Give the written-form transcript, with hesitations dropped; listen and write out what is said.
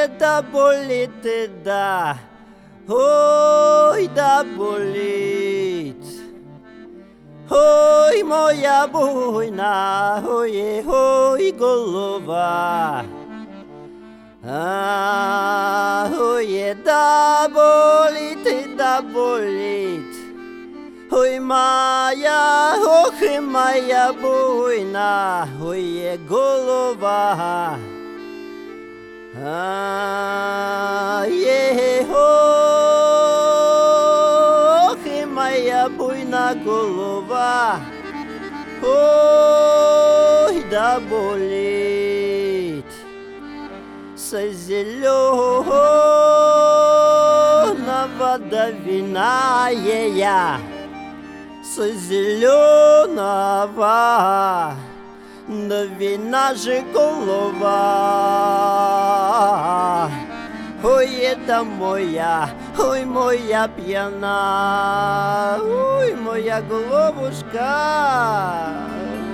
да болит, да, ой, да болит. Ой, моя буйна, ой, ой, голова. Ой, да болит, да болит. Ой, моя, ох, моя буйна, ой, голова. Ох, моя буйна голова. Ой, да болит. Со зеленого до винная, со зеленого до вина же голова. Ой, это моя, ой, моя пьяна, ой, моя головушка.